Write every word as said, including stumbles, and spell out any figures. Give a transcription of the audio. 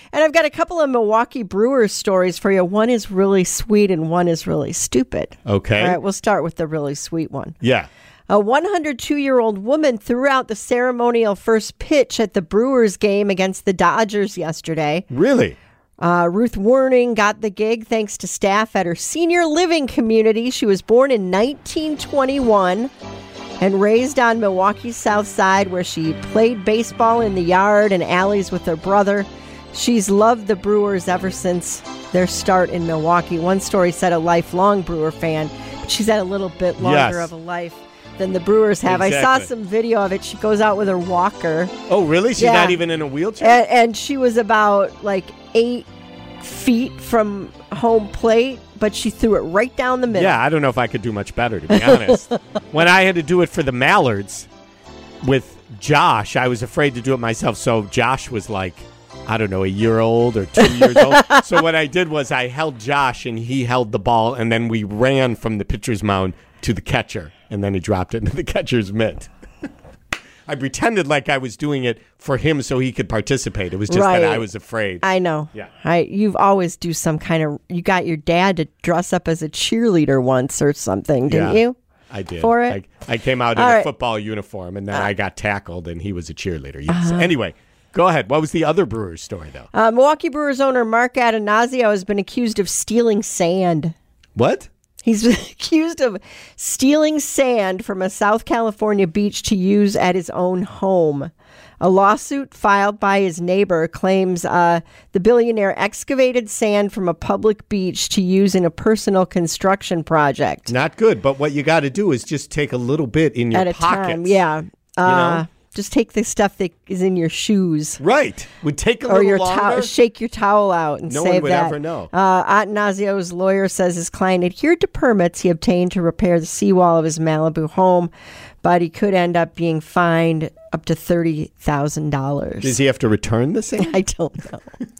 And I've got a couple of Milwaukee Brewers stories for you. One is really sweet and one is really stupid. Okay. All right, we'll start with the really sweet one. Yeah. A one hundred two-year-old woman threw out the ceremonial first pitch at the Brewers game against the Dodgers yesterday. Really? Uh, Ruth Werning got the gig thanks to staff at her senior living community. She was born in nineteen twenty-one and raised on Milwaukee's South Side, where she played baseball in the yard and alleys with her brother. She's loved the Brewers ever since their start in Milwaukee. One story said a lifelong Brewer fan, but she's had a little bit longer yes. of a life than the Brewers have. Exactly. I saw some video of it. She goes out with her walker. Oh, really? She's Yeah. not even in a wheelchair? And, and she was about like eight feet from home plate, but she threw it right down the middle. Yeah, I don't know if I could do much better, to be honest. When I had to do it for the Mallards with Josh, I was afraid to do it myself. So Josh was like, I don't know, a year old or two years old. So what I did was I held Josh and he held the ball, and then we ran from the pitcher's mound to the catcher, and then he dropped it into the catcher's mitt. I pretended like I was doing it for him so he could participate. It was just Right. that I was afraid. I know. Yeah. I you've always do some kind of, you got your dad to dress up as a cheerleader once or something, didn't Yeah. you? I did. For it? I, I came out in All a right. football uniform, and then I got tackled, and he was a cheerleader. Yes. Anyway, go ahead. What was the other Brewers story, though? Uh, Milwaukee Brewers owner Mark Atanasio has been accused of stealing sand. What? He's accused of stealing sand from a South California beach to use at his own home. A lawsuit filed by his neighbor claims uh, the billionaire excavated sand from a public beach to use in a personal construction project. Not good, but what you got to do is just take a little bit in your At a pockets. time, yeah. Uh, know? Just take the stuff that is in your shoes. Right. Would take a Or little your longer. towel, shake your towel out and No save one would that. ever know. Uh, Atanasio's lawyer says his client adhered to permits he obtained to repair the seawall of his Malibu home, but he could end up being fined up to thirty thousand dollars. Does he have to return the sand? I don't know.